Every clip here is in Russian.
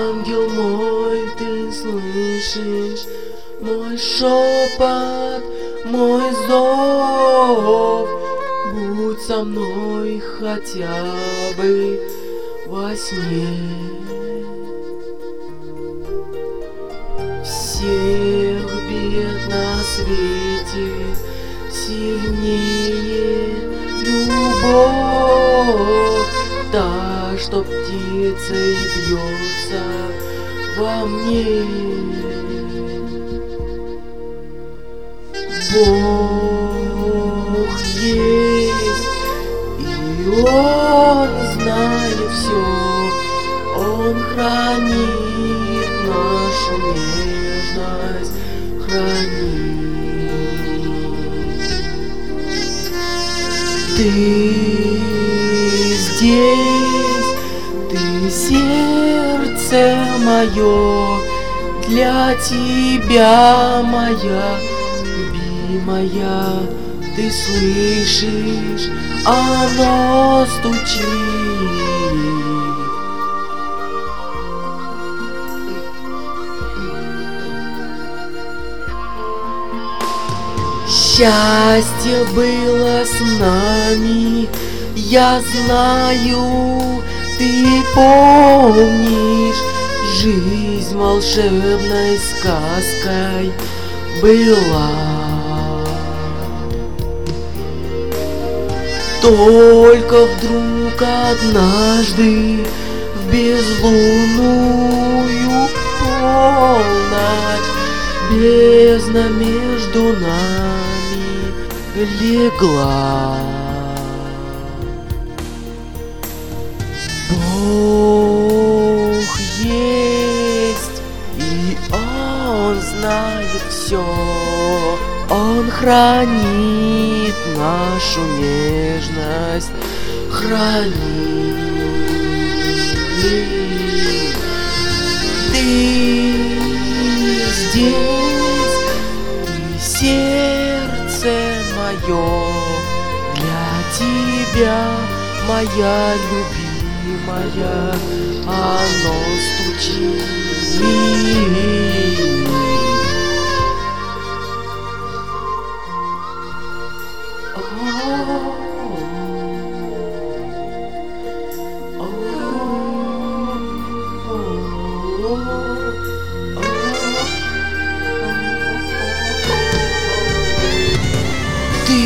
Ангел мой, ты слышишь мой шепот, мой зов. Будь со мной хотя бы во сне. Всех бед на свете сильнее любовь, та, что птицей бьется во мне. Бог есть, и Он знает все, Он хранит нашу нежность, хранит. Ты здесь, ты сердце мое, для тебя, моя любимая, ты слышишь, оно стучит. Счастье было с нами, я знаю, ты помнишь, жизнь волшебной сказкой была. Только вдруг однажды в безлунную полночь бездна между нами легла. Бог есть, и Он знает все, Он хранит нашу нежность, хранит. Ты здесь, ты сердце мое, для тебя, моя любимая, оно стучит. Ты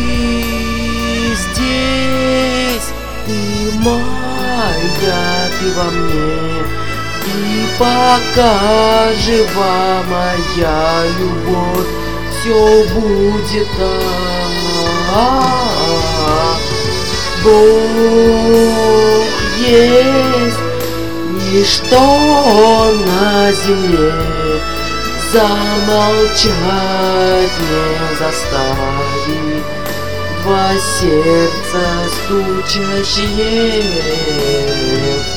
здесь, ты моя, ты во мне, и пока жива моя любовь, все будет так. Бог есть, ничто на земле замолчать не заставит. Два сердца стучащие